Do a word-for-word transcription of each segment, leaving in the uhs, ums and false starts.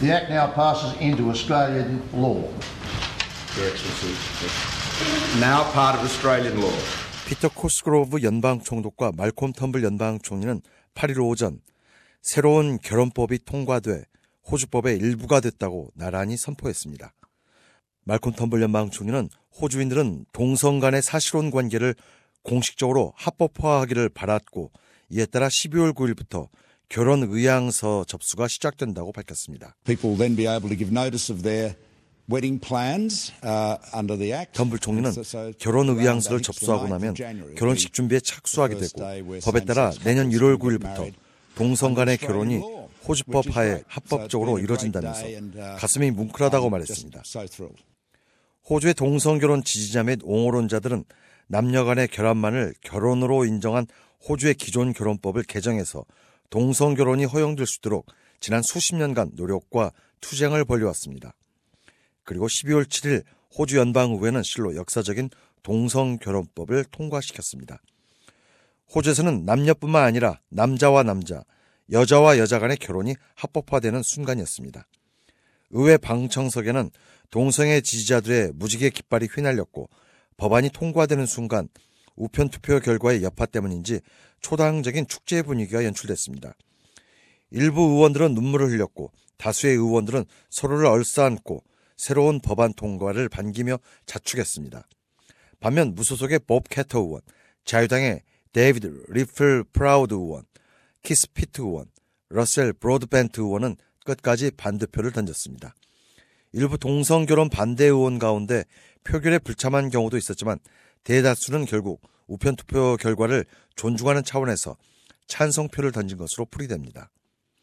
The Act now passes into Australian law. Your Excellency, now part of Australian law. 피터 코스그로브 연방 총독과 말콤 텀블 연방 총리는 팔 일 오전 새로운 결혼법이 통과돼 호주법의 일부가 됐다고 나란히 선포했습니다. 말콤 텀블 연방 총리는 호주인들은 동성 간의 사실혼 관계를 공식적으로 합법화하기를 바랐고 이에 따라 십이월 구일부터 결혼 의향서 접수가 시작된다고 밝혔습니다. People will then be able to give notice of their wedding plans uh, under the act. 텀블 총리는 결혼 의향서를 접수하고 나면 결혼식 준비에 착수하게 되고 법에 따라 내년 일월 구일부터 동성 간의 결혼이 호주법 하에 합법적으로 이뤄진다면서 가슴이 뭉클하다고 말했습니다. 호주의 동성결혼 지지자 및 옹호론자들은 남녀 간의 결합만을 결혼으로 인정한 호주의 기존 결혼법을 개정해서 동성결혼이 허용될 수 있도록 지난 수십 년간 노력과 투쟁을 벌여왔습니다. 그리고 십이월 칠일 호주 연방의회는 실로 역사적인 동성결혼법을 통과시켰습니다. 호주에서는 남녀뿐만 아니라 남자와 남자, 여자와 여자 간의 결혼이 합법화되는 순간이었습니다. 의회 방청석에는 동성애 지지자들의 무지개 깃발이 휘날렸고 법안이 통과되는 순간 우편 투표 결과의 여파 때문인지 초당적인 축제 분위기가 연출됐습니다. 일부 의원들은 눈물을 흘렸고 다수의 의원들은 서로를 얼싸안고 새로운 법안 통과를 반기며 자축했습니다. 반면 무소속의 법 캐터 의원, 자유당의 데이비드 리플 프라우드 의원, 키스 피트 의원, 러셀 브로드벤트 의원은 끝까지 반대표를 던졌습니다. 일부 동성결혼 반대 의원 가운데 표결에 불참한 경우도 있었지만 대다수는 결국 우편투표 결과를 존중하는 차원에서 찬성표를 던진 것으로 풀이됩니다.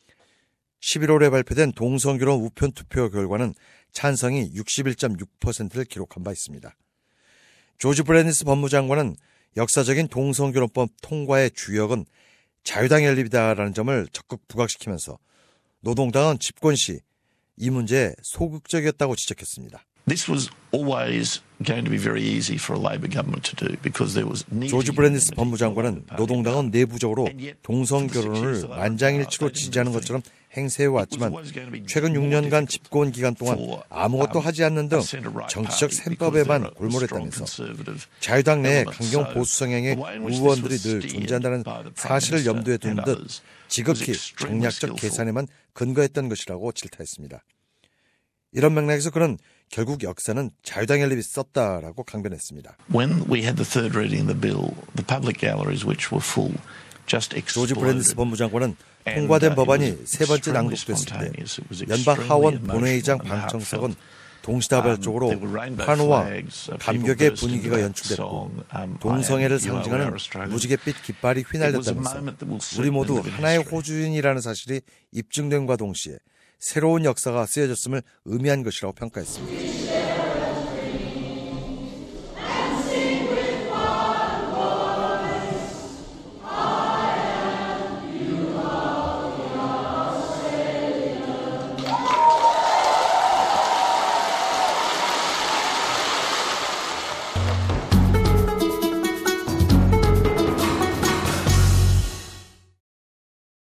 십일월에 발표된 동성결혼 우편투표 결과는 찬성이 육십일 점 육 퍼센트를 기록한 바 있습니다. 조지 브랜디스 법무장관은 역사적인 동성결혼법 통과의 주역은 자유당 연립이다라는 점을 적극 부각시키면서 노동당은 집권 시 이 문제에 소극적이었다고 지적했습니다. This was always going to be very easy for a Labor government to do because there was 조지 브랜디스 법무장관은 노동당은 내부적으로 동성결혼을 만장일치로 지지하는 것처럼 행세해왔지만 최근 육 년간 집권 기간 동안 아무것도 하지 않는 등 정치적 셈법에만 골몰했다면서 자유당 내에 강경 보수 성향의 의원들이 늘 존재한다는 사실을 염두에 둔 듯 지극히 정략적 계산에만 근거했던 것이라고 질타했습니다. 이런 맥락에서 그는 결국 역사는 자유당 연립이 썼다라고 강변했습니다. When we had the third reading of the bill, the public galleries which were full just exploded. 조지 브랜디스 법무장관은 통과된 법안이 세 번째 낭독됐을 때 연방 하원 본회의장 방청석은 동시다발적으로 환호와 감격의 분위기가 연출됐고 동성애를 상징하는 무지갯빛 깃발이 휘날렸다면서 우리 모두 하나의 호주인이라는 사실이 입증됨과 동시에 새로운 역사가 쓰여졌음을 의미한 것이라고 평가했습니다.